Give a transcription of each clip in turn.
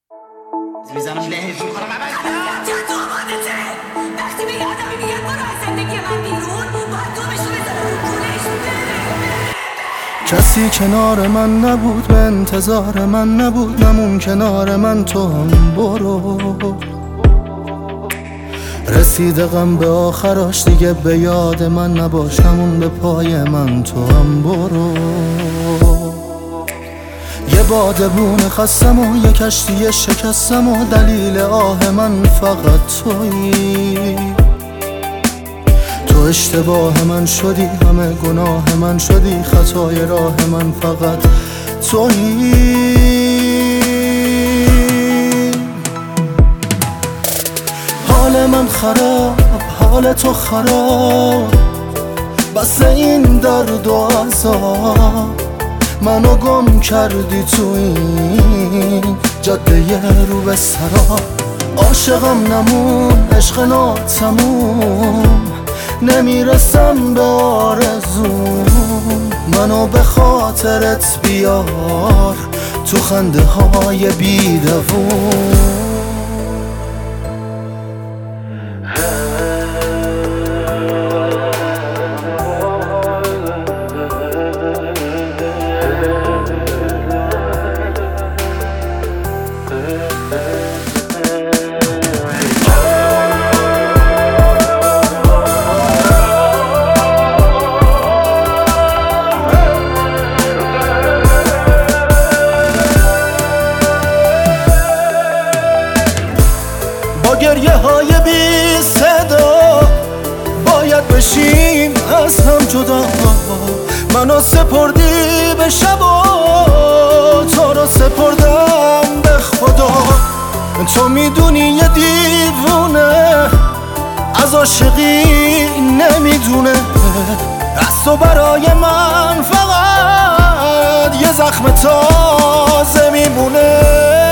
میزنم لهش میکنم چند تو آمادته وقتی به یادمی میگه برو از زندگی من بیرون باید تو بشو بزنم رو کولش کسی کنار من نبود، به انتظار من نبود، نمون کنار من تو هم برو. رسیده غم به آخراش دیگه به یاد من نباش، نمون به پای من تو هم برو. یه بادبون خستم و یه کشتی شکستم و دلیل آه من فقط تویی. تو اشتباه من شدی، همه گناه من شدی، خطای راه من فقط تویی. حال من خراب، حال تو خراب، بس این درد و عذاب منو گم کردی تو این جاده رو به سراب. عاشقم نمون، عشق ناتموم، نمیرسم به آرزوم. منو به خاطرت بیار تو خنده های بیدوون. با گریه های بی صدا باید بشیم از هم جدا. منو سپردی به شب و تو رو سپردم به خدا. تو میدونی یه دیوونه از عاشقی نمیدونه، از تو برای من فقط یه زخم تازه میمونه.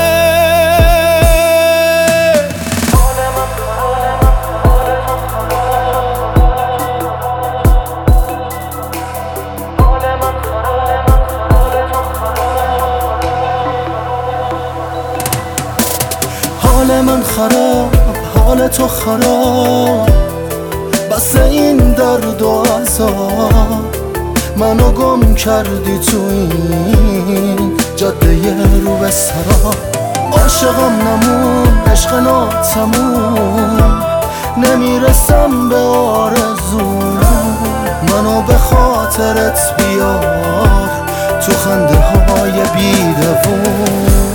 حال من خراب، حال تو خراب، بس این درد و عذاب منو گم کردی تو این جاده رو به سراب. عاشقم نمون، عشق ناتموم، نمیرسم به آرزوم. منو به خاطرت بیار تو خنده های بیدوون.